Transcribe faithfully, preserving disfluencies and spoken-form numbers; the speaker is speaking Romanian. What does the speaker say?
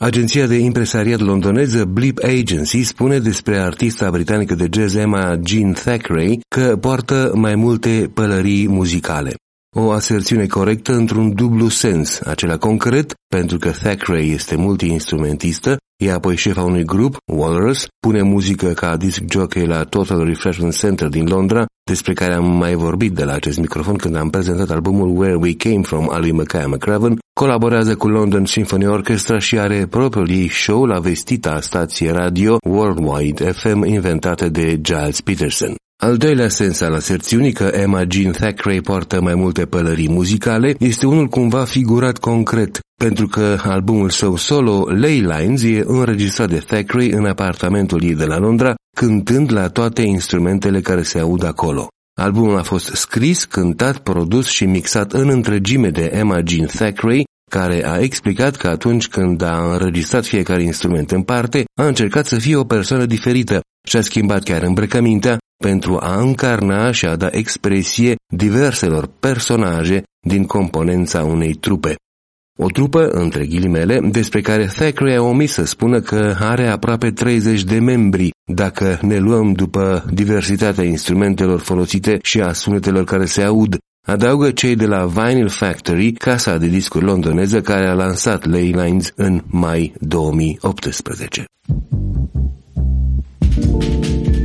Agenția de impresariat londoneză Blip Agency spune despre artista britanică de jazz Emma Jean Thackeray că poartă mai multe pălării muzicale. O aserțiune corectă într-un dublu sens, acela concret, pentru că Thackeray este multi-instrumentistă, e apoi șefa unui grup, Walrus, pune muzică ca disc jockey la Total Refreshment Center din Londra, despre care am mai vorbit de la acest microfon când am prezentat albumul Where We Came From al lui Mackay McCraven, colaborează cu London Symphony Orchestra și are propriul ei show la vestita stație radio Worldwide F M inventată de Giles Peterson. Al doilea sens al aserțiunii că Emma Jean Thackeray poartă mai multe pălării muzicale este unul cumva figurat concret, pentru că albumul său solo, Ley Lines, e înregistrat de Thackeray în apartamentul ei de la Londra, cântând la toate instrumentele care se aud acolo. Albumul a fost scris, cântat, produs și mixat în întregime de Emma Jean Thackeray, care a explicat că atunci când a înregistrat fiecare instrument în parte, a încercat să fie o persoană diferită și a schimbat chiar îmbrăcămintea pentru a încarna și a da expresie diverselor personaje din componența unei trupe. O trupă, între ghilimele, despre care Thackeray a omis să spună că are aproape treizeci de membri, dacă ne luăm după diversitatea instrumentelor folosite și a sunetelor care se aud. Adaugă cei de la Vinyl Factory, casa de discuri londoneză care a lansat Ley Lines în mai două mii optsprezece.